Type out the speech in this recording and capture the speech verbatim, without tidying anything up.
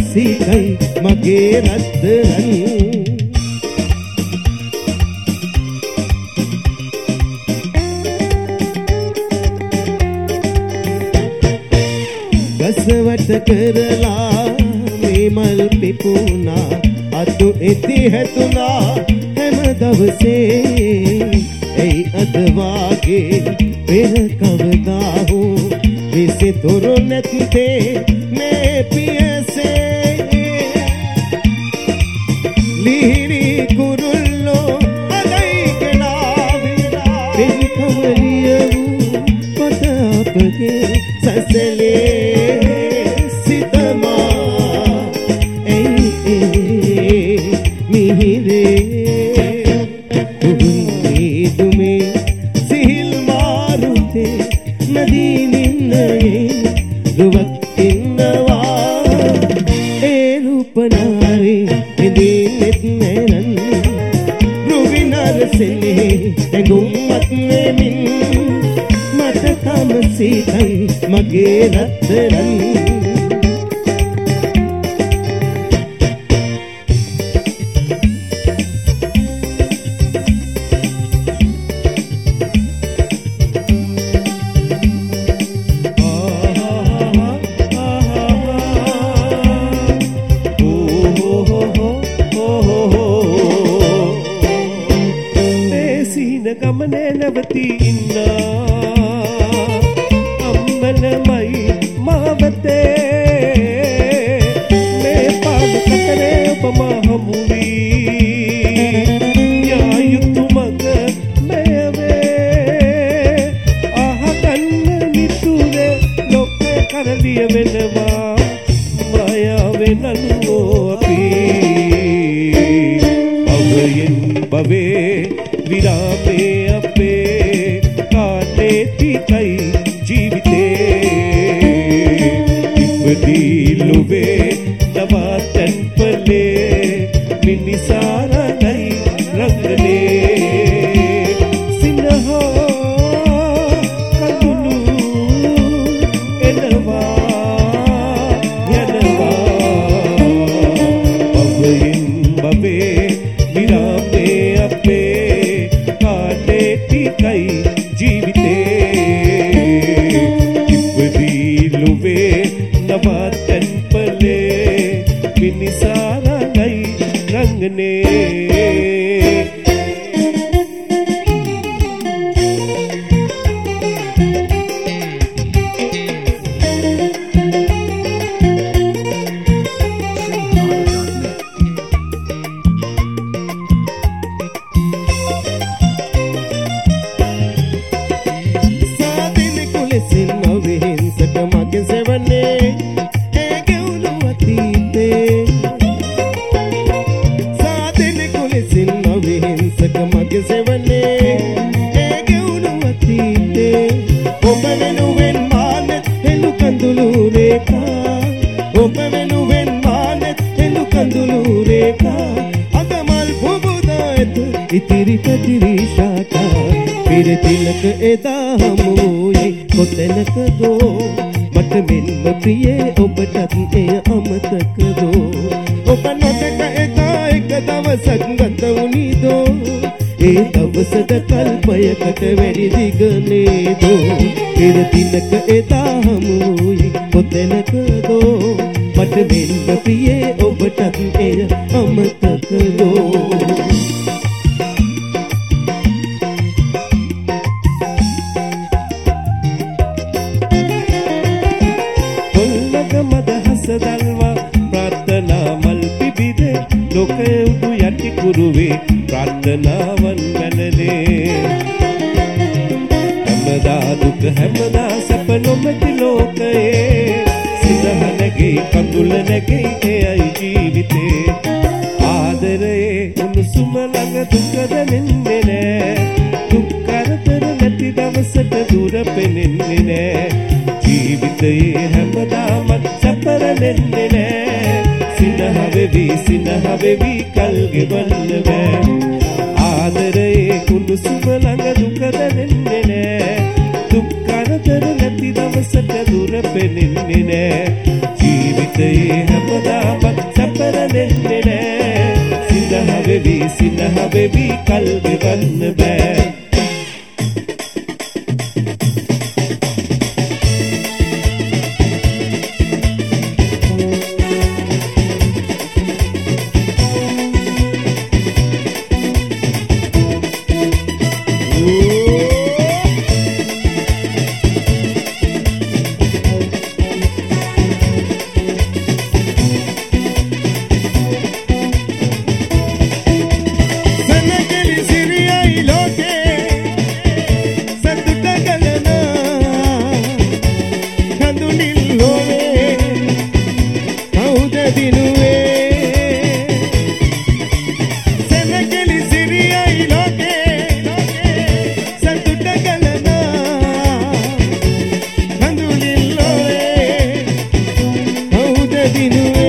සීතයි මගේ රත්තරන් ගසවට කරලා මේ මල් පිපුණා අතු ඉති හැතුණා හැම දවසේ එයි අද වාගේ පෙර කවදා හෝ විසිතුරු නැත්තේ මේ පියසේ ලිහිරි කුරුල්ලෝ අදයි ගෙනාවේ පෙර කවලිය වූ පොත අපගේ සසලේ සිතමා එයි ඒ මිහිරේ කුහුනේ දුමේ සිහිල් මාරුතේ නදී නින්නයේ රුවක් ඉන්නවා ඒ රූපනාරේ ඉදිනෙත් නැරන් රුවිනරසෙනේ එගුම්මත් වෙමින් මට තම සීතයි මගේ රත්තරන් ගමනේ නැවතී ඉන්නා අම්මලමයි මාවතේ මේ පාද කතරේ ඔබම හමු වී යා යුතු මඟ මෙයවේ අහගන්න නිතුරේ ලෝකේ කරලිය වෙනවා මායාවේ නළුවෝ අපි අවයෙන් බවේ විරාමේ අපේ කාටේ තිතයි ජීවිතේ ඉපදී ලොවේ නවතන් පලේ මිනිසාරයි රංගනේ සිනහෝ කඳුළු එනවා යනවා බබෙන් බබේ විරාමේ අපේ කයි ජීවිතේ ඉපදී ලොවේ නවතන් පලේ මිනිසාරයි රංගනේ මගේ සෙවනේ ඒ ගෙවුණු අතීතේ සාදෙන කුලසින් නොවිහිංසක මගේ සෙවනේ ඒ ගෙවුණු අතීතේ ඔබ වෙනුවෙන් මානෙත් හෙළු කඳුළු රේඛා ඔබ වෙනුවෙන් මානෙත් හෙළු කඳුළු රේඛා අගමල් පුබුදායත ඉතිරි පැතිරි ශාඛා පිරිතිලක එදා හමුවේ කොතැනකදෝ මට මෙන්ම ප්‍රියේ ඔබටත් එය අමතකදෝ ඔබ නොදැක එදා එක දවසක් ගත වුණිදෝ ඒ දවසද කල්පයකට වැඩි දිග නේදෝ පිරිතිලක එදා හමුවේ කොතැනකදෝ මට මෙන්ම ප්‍රියේ ඔබටත් එය අමතකදෝ දල්වා ප්‍රාර්ථනා මල් පිබිදේ ලෝකයේ උඩු යටි කුරුවේ ප්‍රාර්ථනාවන් මැනලේ හැමදා දුක හැමදා සැප නොමැති ලෝකයේ සිනහනගේ කඳුල නැගේ එයයි ජීවිතේ ආදරේ උණුසුම ළඟ දුක දැනෙන්නේ නෑ දුක් කරදර නැති දවසට දුර පෙනෙන්නේ නෑ ජීවිතයේ හැමදාමත් සැපරෙන්නේ නෑ සිනහ වෙවි සිනහ වෙවි කල් ගෙවන්න බෑ ආදරේ උණුසුම ළඟ දුක දැනෙන්නේ නෑ දුක් කරදර නැති දවසට දුර පෙනෙන්නේ නෑ ජීවිතයේ හැමදාම සැපරනෙන්නේ නෑ සිනහ වෙවි සිනහ වෙවි කල් ගෙවන්න බෑ දිනුවේ